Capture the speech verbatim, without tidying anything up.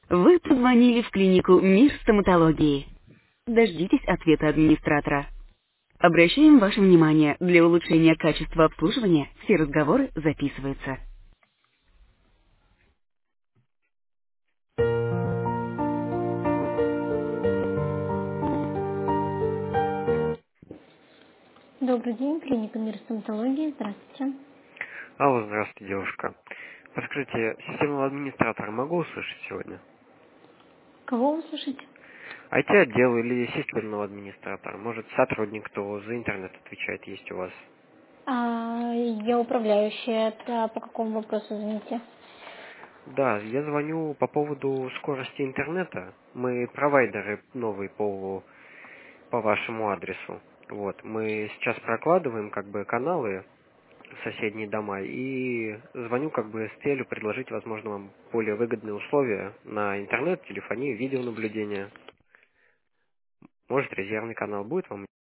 Вы позвонили в клинику «Мир стоматологии». Дождитесь ответа администратора. Обращаем ваше внимание, для улучшения качества обслуживания все разговоры записываются. Добрый день, клиника «Мир стоматологии». Здравствуйте. Алло, здравствуйте, девушка. Подскажите, системного администратора могу услышать сегодня? Кого вы слушаете? ай ти-отдел или системного администратора? Может, сотрудник, кто за интернет отвечает, есть у вас? А, я управляющая. Это по какому вопросу, извините? Да, я звоню по поводу скорости интернета. Мы провайдеры новые по, по вашему адресу. Вот, мы сейчас прокладываем как бы каналы в соседние дома и звоню как бы с целью предложить, возможно, вам более выгодные условия на интернет, телефонию, видеонаблюдение. Может, резервный канал будет вам